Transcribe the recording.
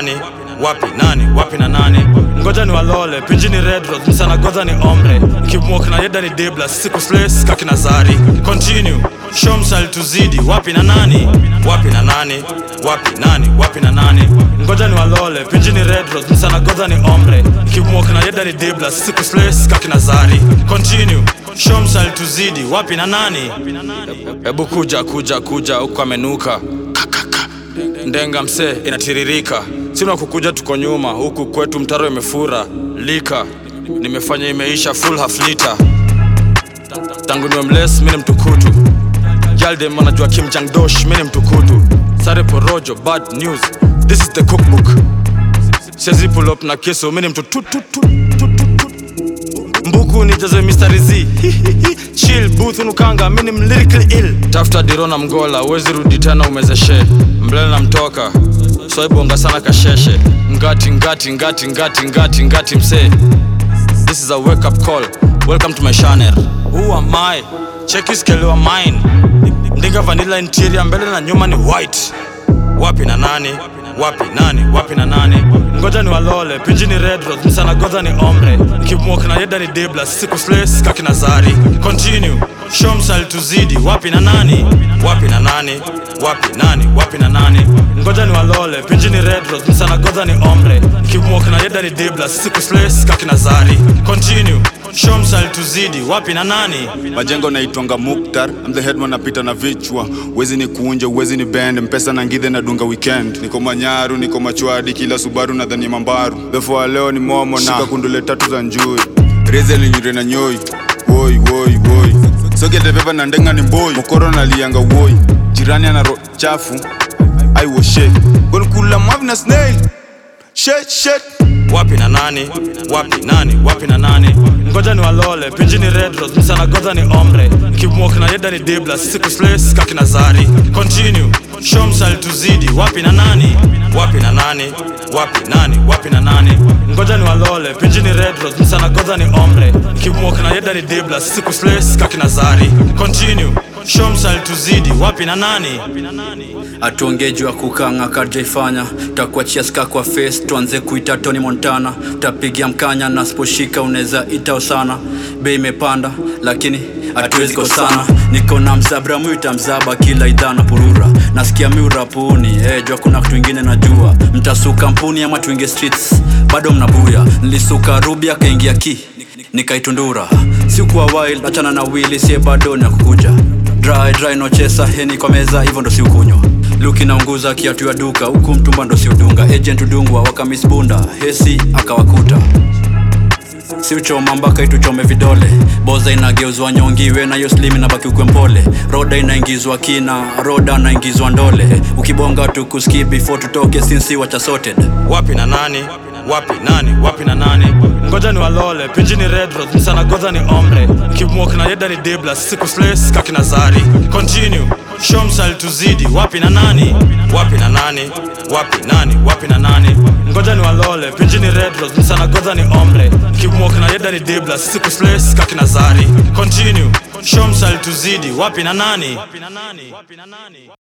nani? Wapi na nani? Ngoja ni walole, pinji ni red rose, msana goza ni ombre. Kibmok na yeda ni debla, siku slays kaki nazari. Continue, show msali tuzidi. Wapi na nani? Wapi na nani? Ngoja ni walole, pinji ni red rose, msana goza ni ombre. Kibmok na yeda ni debla, siku slays kaki nazari. Continue, show msali tuzidi. Wapi na nani? Ebu kuja huko amenuka. Ndenga mse inatiririka. Sina kukuja tuko nyuma, huku kwetu mtaro imefura. Lika, nimefanya imeisha full half liter. Tangu niwe mles, mini mtukutu. Yalde manajua Kim Jang Dosh, mini mtukutu. Sare porojo, bad news, this is the cookbook. Sezi pull up na kiso, mini mtutututu. Mbuku ni jazo Mr. Z. Chill, booth unukanga, mini lyrically ill. Tafuta dirona mgola, wezi rudi tena umezeshe. Mblele na mtoka, so ibonga sana kasheshe. Ngati mse. This is a wake up call, welcome to my channel. Who am I? Check his scale wa mine. Ndinga vanilla interior, mbele na nyuma ni white. Wapi na nani? Ngoja ni walole, pinji ni red rose, msana goza ni ombre. Kibmok na yeda ni debla, siku slays kaki nazari. Continue, show msali tuzidi. Wapi na nani? Ngoja ni walole, pinji ni red rose, msana goza ni ombre. Kibmok na yeda ni debla, siku slays kaki nazari. Continue, show msali tuzidi. Wapi na nani? Majengo naitwanga Mukhtar, I'm the headman napita na vichwa. Wezi ni kuunje, wezi ni band, mpesa na ngithe na dunga weekend. Niko Manyaru, niko Machwadi, kila Subaru na dhani Mambaru. Therefore leo ni momo na shika kundule tatu za njui. Reze linyure na nyoi, woi. Soge teveva na ndenga ni boy, mokoro na lianga woi. Jirani ana ro chafu, I was shit. Gonna kula mwavi na snail, shit. Wapi na nani? Ngoja ni walole, pinji ni red rose, msana goza ni ombre. Kibmok na yeda ni debla, siku slays kaki nazari. Continue, show msali tuzidi. Wapi na nani? Ngoja ni walole, pinji ni red rose, msana goza ni ombre. Kibmok na yeda ni debla, siku slays kaki nazari. Continue, show msali tuzidi. Wapi na nani? Atuongeji wa kukanga karjaifanya. Takuachia ska kwa face, tuanze kuita Tony Montana. Tapigia mkanya na siposhika uneza itao sana. Bei imepanda, lakini hatuwezi kosana. Niko na mzabra mwita mzaba kila idhana purura. Nasikia miura puni, jua kuna kitu ingine najua. Mtasuka mpuni ama tuinge streets, bado mnabuya. Nilisuka rubi akaingia ki, nikaitundura. Sikuwa wild, achana na wili, siye bado ni kukuja. Dry no chesa, heni kwa meza, hivyo ndo si ukunywa. Luki na unguza kiatu ya duka, huku mtumba ndo si udunga. Agent udungwa, waka misbunda, hesi akawakuta. Si uchoma mpaka ituchome vidole. Boza inageuzwa nyongiwe na yo slim inabaki ukwe mpole. Roda inaingizwa kina, roda inaingizwa ndole. Ukibonga tukuski before tutoke since wacha sorted. Wapi na nani? Ngoja ni walole, pinji ni red rose, msana goza ni ombre. Kibmok na yeda ni debla, siku slays kaki nazari. Continue, show msali tuzidi. Wapi na nani? Ngoja ni walole, pinji ni red rose, msana goza ni ombre. Kibmok na yeda ni debla, siku slays kaki nazari. Continue, show msali tuzidi. Wapi na nani?